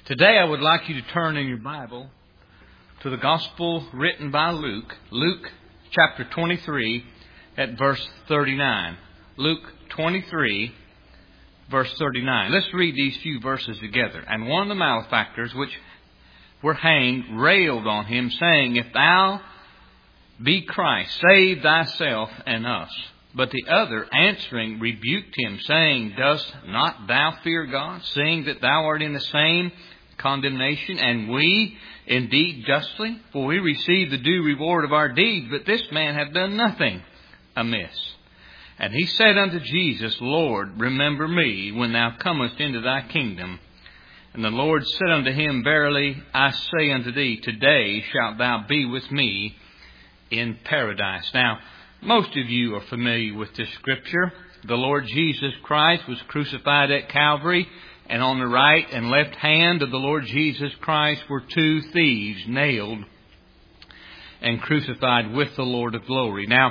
Today I would like you to turn in your Bible to the Gospel written by Luke, Luke chapter 23 at verse 39. Luke 23, verse 39. Let's read these few verses together. And one of the malefactors which were hanged railed on him, saying, If thou be Christ, save thyself and us. But the other answering rebuked him, saying, Dost not thou fear God, seeing that thou art in the same condemnation, and we indeed justly? For we receive the due reward of our deeds, but this man hath done nothing amiss. And he said unto Jesus, Lord, remember me when thou comest into thy kingdom. And the Lord said unto him, Verily I say unto thee, today shalt thou be with me in paradise. Now, most of you are familiar with this scripture. The Lord Jesus Christ was crucified at Calvary, and on the right and left hand of the Lord Jesus Christ were two thieves nailed and crucified with the Lord of glory. Now,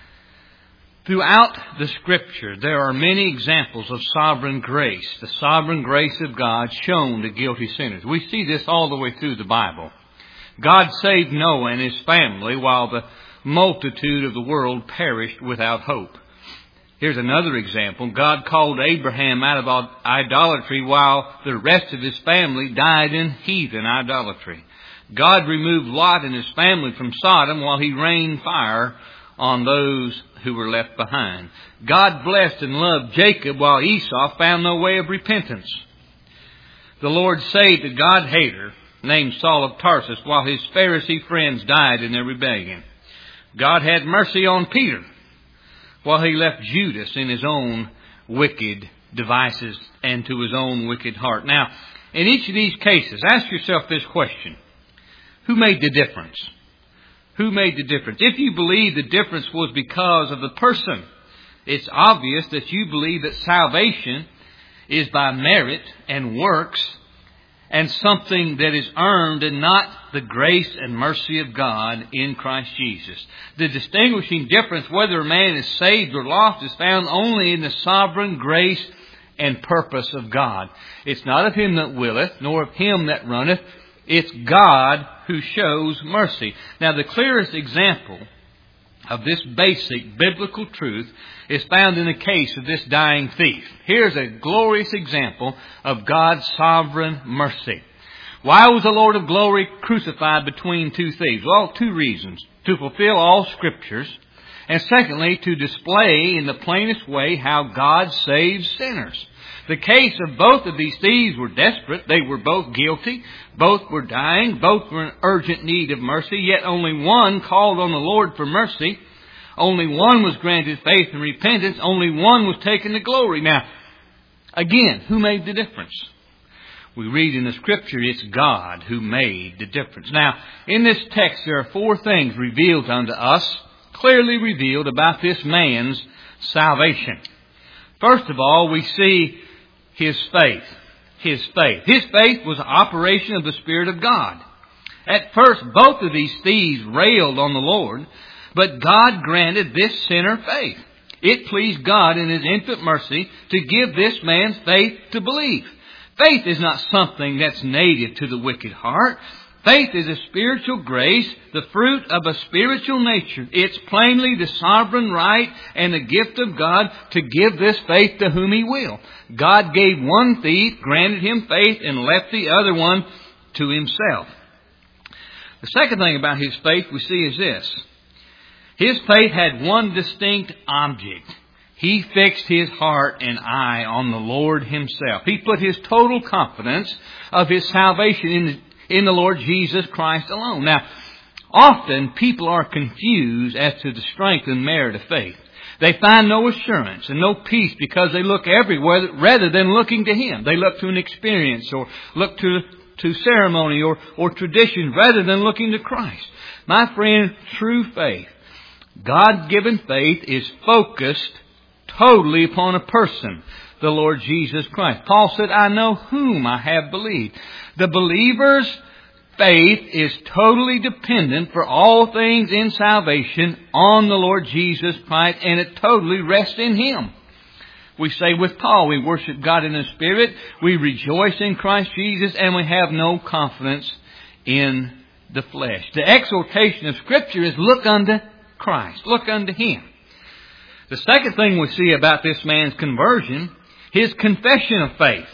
throughout the Scripture, there are many examples of sovereign grace, the sovereign grace of God shown to guilty sinners. We see this all the way through the Bible. God saved Noah and his family while the multitude of the world perished without hope. Here's another example. God called Abraham out of idolatry while the rest of his family died in heathen idolatry. God removed Lot and his family from Sodom while he rained fire on those who were left behind. God blessed and loved Jacob while Esau found no way of repentance. The Lord saved a God-hater named Saul of Tarsus while his Pharisee friends died in their rebellion. God had mercy on Peter while he left Judas in his own wicked devices and to his own wicked heart. Now, in each of these cases, ask yourself this question. Who made the difference? Who made the difference? If you believe the difference was because of the person, it's obvious that you believe that salvation is by merit and works and something that is earned and not the grace and mercy of God in Christ Jesus. The distinguishing difference whether a man is saved or lost is found only in the sovereign grace and purpose of God. It's not of him that willeth, nor of him that runneth. It's God who shows mercy. Now, the clearest example of this basic biblical truth is found in the case of this dying thief. Here's a glorious example of God's sovereign mercy. Why was the Lord of glory crucified between two thieves? Well, two reasons. To fulfill all Scriptures, and secondly, to display in the plainest way how God saves sinners. The case of both of these thieves were desperate. They were both guilty. Both were dying. Both were in urgent need of mercy. Yet only one called on the Lord for mercy. Only one was granted faith and repentance. Only one was taken to glory. Now, again, who made the difference? We read in the Scripture, it's God who made the difference. Now, in this text, there are four things revealed unto us, clearly revealed about this man's salvation. First of all, we see his faith. His faith. His faith was an operation of the Spirit of God. At first, both of these thieves railed on the Lord, but God granted this sinner faith. It pleased God in His infinite mercy to give this man's faith to believe. Faith is not something that's native to the wicked heart. Faith is a spiritual grace, the fruit of a spiritual nature. It's plainly the sovereign right and the gift of God to give this faith to whom He will. God gave one thief, granted him faith, and left the other one to himself. The second thing about his faith we see is this. His faith had one distinct object. He fixed his heart and eye on the Lord Himself. He put his total confidence of his salvation in the Lord Jesus Christ alone. Now, often people are confused as to the strength and merit of faith. They find no assurance and no peace because they look everywhere rather than looking to Him. They look to an experience or look to ceremony or tradition rather than looking to Christ. My friend, true faith, God-given faith, is focused totally upon a person, the Lord Jesus Christ. Paul said, I know whom I have believed. The believer's faith is totally dependent for all things in salvation on the Lord Jesus Christ, and it totally rests in Him. We say with Paul, we worship God in the Spirit, we rejoice in Christ Jesus, and we have no confidence in the flesh. The exhortation of Scripture is look unto Christ. Look unto Him. The second thing we see about this man's conversion, his confession of faith.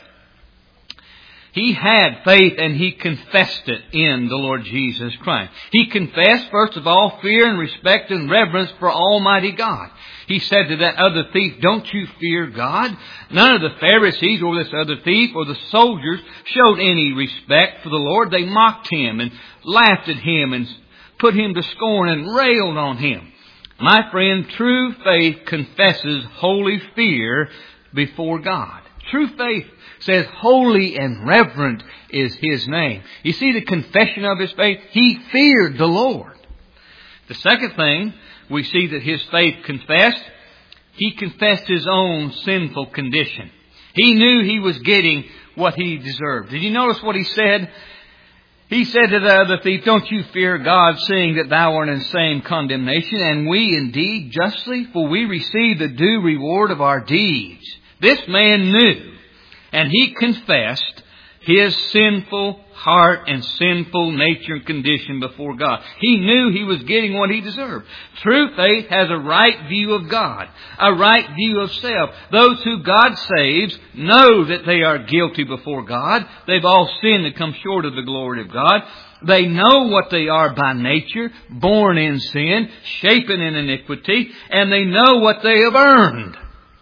He had faith and he confessed it in the Lord Jesus Christ. He confessed, first of all, fear and respect and reverence for Almighty God. He said to that other thief, don't you fear God? None of the Pharisees or this other thief or the soldiers showed any respect for the Lord. They mocked Him and laughed at Him and put Him to scorn and railed on Him. My friend, true faith confesses holy fear before God. True faith says holy and reverent is His name. You see the confession of his faith? He feared the Lord. The second thing we see that his faith confessed, he confessed his own sinful condition. He knew he was getting what he deserved. Did you notice what he said? He said to the other thief, don't you fear God, seeing that thou art in the same condemnation, and we indeed justly, for we receive the due reward of our deeds. This man knew, and he confessed his sinful heart and sinful nature and condition before God. He knew he was getting what he deserved. True faith has a right view of God, a right view of self. Those who God saves know that they are guilty before God. They've all sinned and come short of the glory of God. They know what they are by nature, born in sin, shapen in iniquity, and they know what they have earned.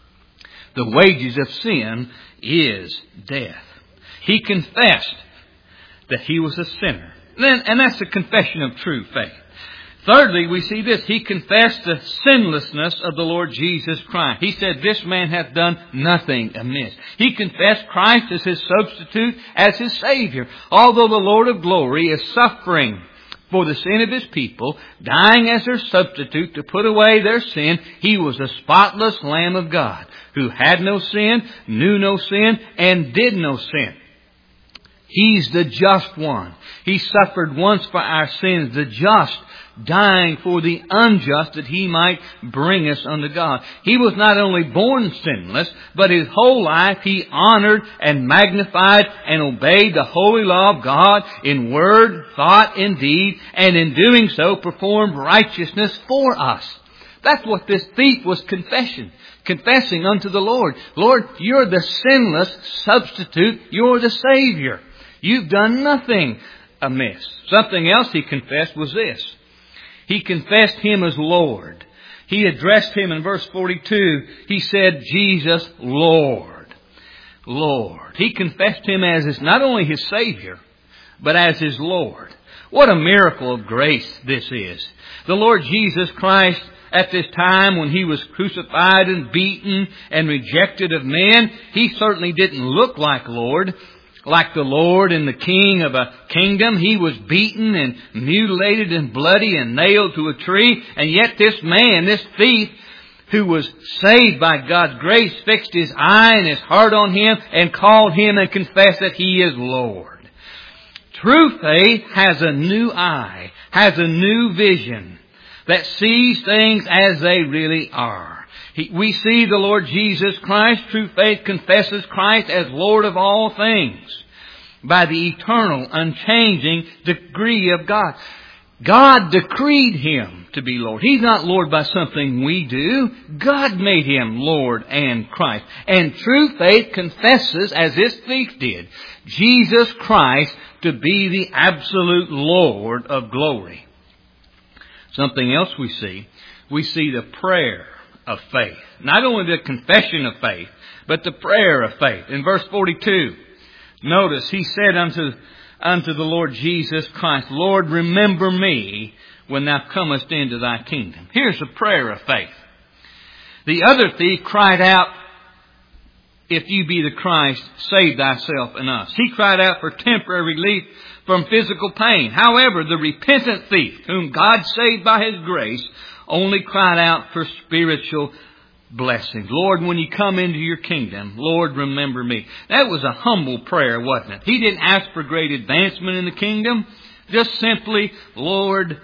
The wages of sin is death. He confessed that he was a sinner. And that's the confession of true faith. Thirdly, we see this. He confessed the sinlessness of the Lord Jesus Christ. He said, this man hath done nothing amiss. He confessed Christ as his substitute, as his Savior. Although the Lord of glory is suffering for the sin of His people, dying as their substitute to put away their sin, He was a spotless Lamb of God who had no sin, knew no sin, and did no sin. He's the just one. He suffered once for our sins, the just, dying for the unjust that He might bring us unto God. He was not only born sinless, but His whole life He honored and magnified and obeyed the holy law of God in word, thought, and deed, and in doing so performed righteousness for us. That's what this thief was confessing unto the Lord. Lord, You're the sinless substitute. You're the Savior. You've done nothing amiss. Something else he confessed was this. He confessed Him as Lord. He addressed Him in verse 42. He said, Jesus, Lord. Lord. He confessed Him as not only His Savior, but as His Lord. What a miracle of grace this is. The Lord Jesus Christ, at this time when He was crucified and beaten and rejected of men, He certainly didn't look like Lord. Like the Lord and the King of a kingdom. He was beaten and mutilated and bloody and nailed to a tree. And yet this man, this thief, who was saved by God's grace, fixed his eye and his heart on Him and called Him and confessed that He is Lord. True faith has a new eye, has a new vision that sees things as they really are. We see the Lord Jesus Christ. True faith confesses Christ as Lord of all things by the eternal, unchanging decree of God. God decreed Him to be Lord. He's not Lord by something we do. God made Him Lord and Christ. And true faith confesses, as this thief did, Jesus Christ to be the absolute Lord of glory. Something else we see the prayer of faith. Not only the confession of faith, but the prayer of faith. In verse 42, notice he said unto the Lord Jesus Christ, Lord, remember me when Thou comest into Thy kingdom. Here's a prayer of faith. The other thief cried out, if You be the Christ, save Thyself and us. He cried out for temporary relief from physical pain. However, the repentant thief, whom God saved by His grace, only cried out for spiritual blessings. Lord, when You come into Your kingdom, Lord, remember me. That was a humble prayer, wasn't it? He didn't ask for great advancement in the kingdom. Just simply, Lord,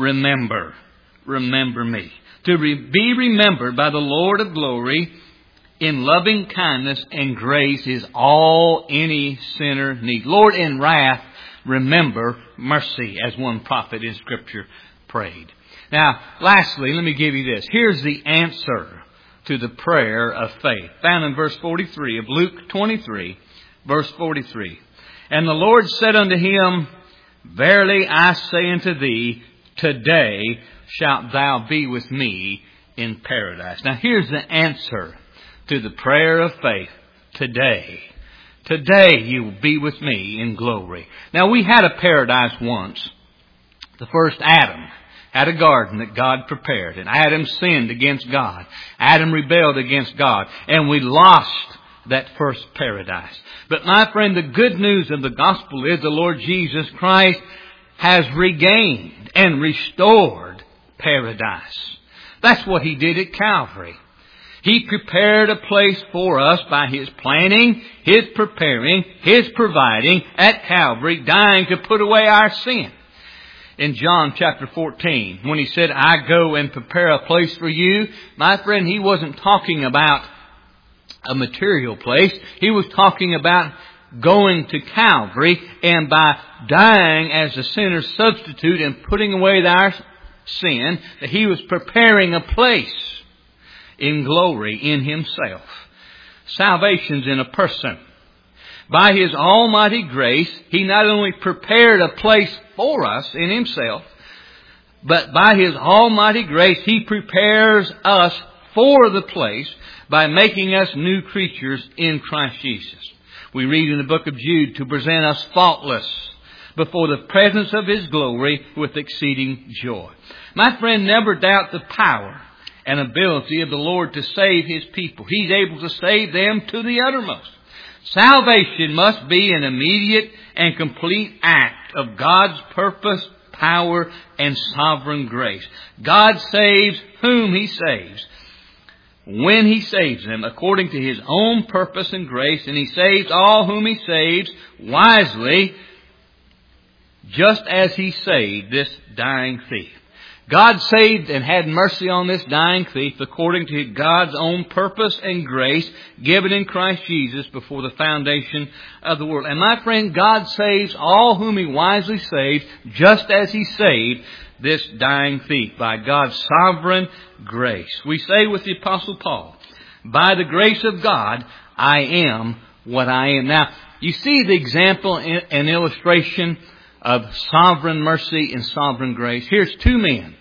remember me. To be remembered by the Lord of glory in loving kindness and grace is all any sinner needs. Lord, in wrath, remember mercy, as one prophet in Scripture prayed. Now, lastly, let me give you this. Here's the answer to the prayer of faith, found in verse 43 of Luke 23, verse 43. And the Lord said unto him, Verily I say unto thee, today shalt thou be with me in paradise. Now here's the answer to the prayer of faith. Today. Today you will be with me in glory. Now we had a paradise once. The first Adam had a garden that God prepared. And Adam sinned against God. Adam rebelled against God. And we lost that first paradise. But my friend, the good news of the gospel is the Lord Jesus Christ has regained and restored paradise. That's what He did at Calvary. He prepared a place for us by His planning, His preparing, His providing at Calvary, dying to put away our sin. In John chapter 14, when He said, I go and prepare a place for you, my friend, He wasn't talking about a material place. He was talking about going to Calvary, and by dying as a sinner's substitute and putting away our sin, that He was preparing a place in glory in Himself. Salvation's in a person. By His almighty grace, He not only prepared a place for us in Himself, but by His almighty grace, He prepares us for the place by making us new creatures in Christ Jesus. We read in the book of Jude, to present us faultless before the presence of His glory with exceeding joy. My friend, never doubt the power and ability of the Lord to save His people. He's able to save them to the uttermost. Salvation must be an immediate and complete act of God's purpose, power, and sovereign grace. God saves whom He saves, when He saves them, according to His own purpose and grace, and He saves all whom He saves wisely, just as He saved this dying thief. God saved and had mercy on this dying thief according to God's own purpose and grace given in Christ Jesus before the foundation of the world. And my friend, God saves all whom He wisely saved, just as He saved this dying thief by God's sovereign grace. We say with the Apostle Paul, by the grace of God, I am what I am. Now, you see the example and illustration of sovereign mercy and sovereign grace. Here's two men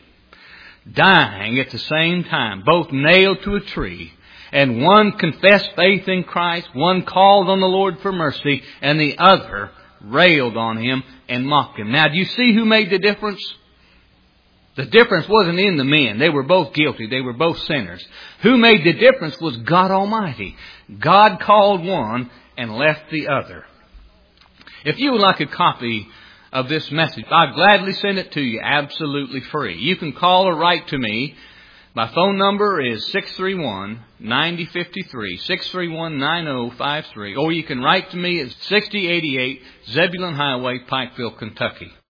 dying at the same time, both nailed to a tree. And one confessed faith in Christ, one called on the Lord for mercy, and the other railed on Him and mocked Him. Now, do you see who made the difference? The difference wasn't in the men. They were both guilty. They were both sinners. Who made the difference was God Almighty. God called one and left the other. If you would like a copy of this message, I'll gladly send it to you absolutely free. You can call or write to me. My phone number is 631-9053, 631-9053. Or you can write to me at 6088 Zebulon Highway, Pikeville, Kentucky.